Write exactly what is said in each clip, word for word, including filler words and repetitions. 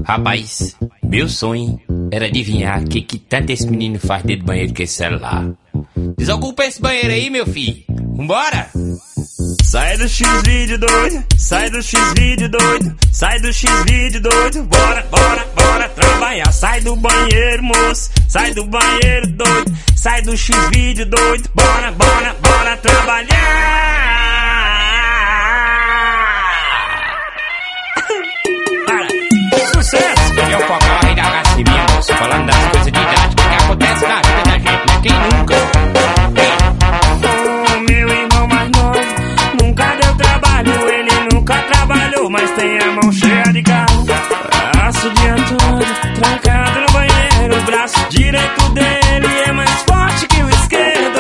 Rapaz, meu sonho era adivinhar o que, que tanto esse menino faz dentro do banheiro com esse celular. Desocupa esse banheiro aí, meu filho. Vambora! Sai do X-Vídeo doido, sai do X-Vídeo doido, sai do X-Vídeo doido, bora, bora, bora trabalhar. Sai do banheiro, moço, sai do banheiro doido, sai do X-Vídeo doido, bora, bora, bora trabalhar. Sucesso! É o Cocó aí da Cacimbinha, moço, falando das coisas didáticas que acontecem na vida da gente, né? Quem nunca? O meu irmão mais novo nunca deu trabalho, ele nunca trabalhou, mas tem a mão cheia de carro. Passa o dia todo trancado no banheiro, o braço direito dele é mais forte que o esquerdo.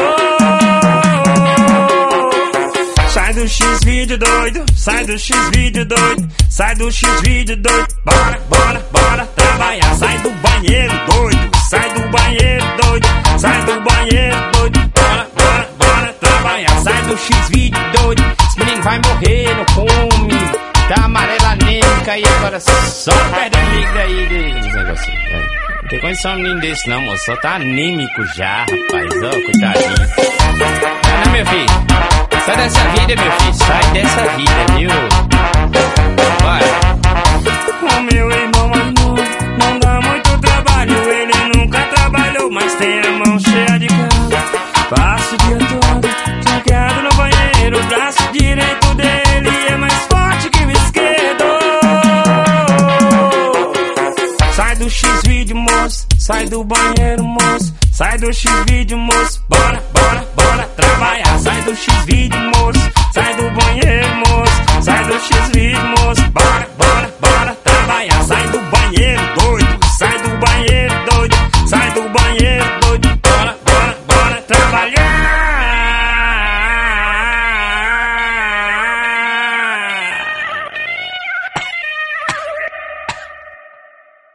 Sai do X-Vídeo doido, sai do X-Vídeo doido, sai do X-Vídeo doido, bora, bora, bora trabalhar. Sai do banheiro doido, sai do banheiro doido, sai do banheiro doido, bora, bora, bora trabalhar. Sai do X-Vídeo doido, Esse menino vai morrer, não come, tá amarela anêmica e agora só perdendo líquido aí de negócio. Não tem condição um menino desse não, moço, só tá anêmico já, rapaz, ó, coitadinho. Não, não, meu filho, sai dessa vida, meu filho, sai dessa vida, viu? Vai. o meu irmão mais novo não dá muito trabalho, ele nunca trabalhou, mas tem a mão cheia de carro. Passa o dia todo trancado no banheiro, o braço direito dele é mais forte que o esquerdo. Sai do X-Vídeo, moço, sai do banheiro, moço, sai do X-Vídeo, moço, bora, bora, bora trabalhar. Sai do X-Vídeo, moço, sai do banheiro, moço, sai do X-Vídeo, moço, bora, bora, bora trabalhar. Sai do banheiro doido, sai do banheiro doido, sai do banheiro